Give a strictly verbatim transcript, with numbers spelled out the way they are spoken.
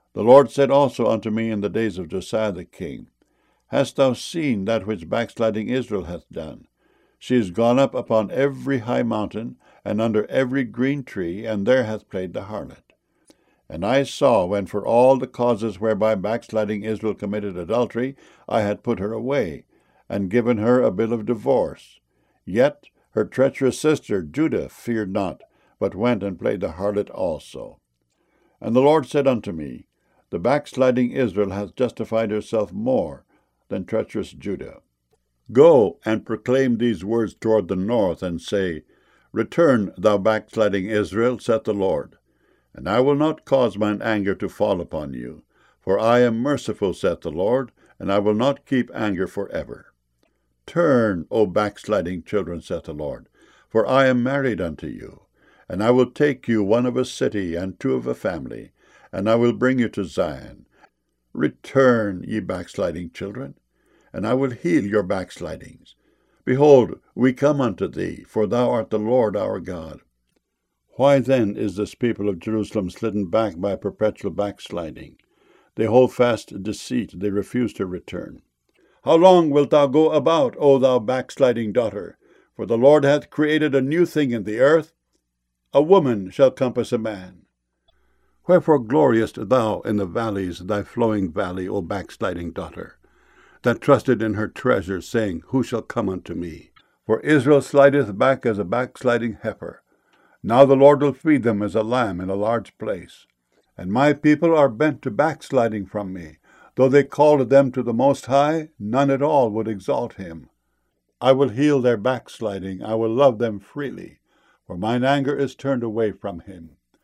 The Lord said also unto me in the days of Josiah the king, Hast thou seen that which backsliding Israel hath done? She is gone up upon every high mountain, and under every green tree, and there hath played the harlot. And I saw, when for all the causes whereby backsliding Israel committed adultery, I had put her away, and given her a bill of divorce. Yet her treacherous sister Judah feared not, but went and played the harlot also. And the Lord said unto me, The backsliding Israel hath justified herself more than treacherous Judah. Go and proclaim these words toward the north, and say, Return, thou backsliding Israel, saith the Lord. And I will not cause mine anger to fall upon you. For I am merciful, saith the Lord, and I will not keep anger forever. Turn, O backsliding children, saith the Lord, for I am married unto you. And I will take you one of a city, and two of a family, and I will bring you to Zion. Return, ye backsliding children, and I will heal your backslidings. Behold, we come unto thee, for thou art the Lord our God. Why then is this people of Jerusalem slidden back by perpetual backsliding? They hold fast deceit, they refuse to return. How long wilt thou go about, O thou backsliding daughter? For the Lord hath created a new thing in the earth. A woman shall compass a man. Wherefore gloriest thou in the valleys, thy flowing valley, O backsliding daughter, that trusted in her treasure, saying, Who shall come unto me? For Israel slideth back as a backsliding heifer. Now the Lord will feed them as a lamb in a large place. And my people are bent to backsliding from me. Though they called them to the Most High, none at all would exalt him. I will heal their backsliding, I will love them freely, for mine anger is turned away from him.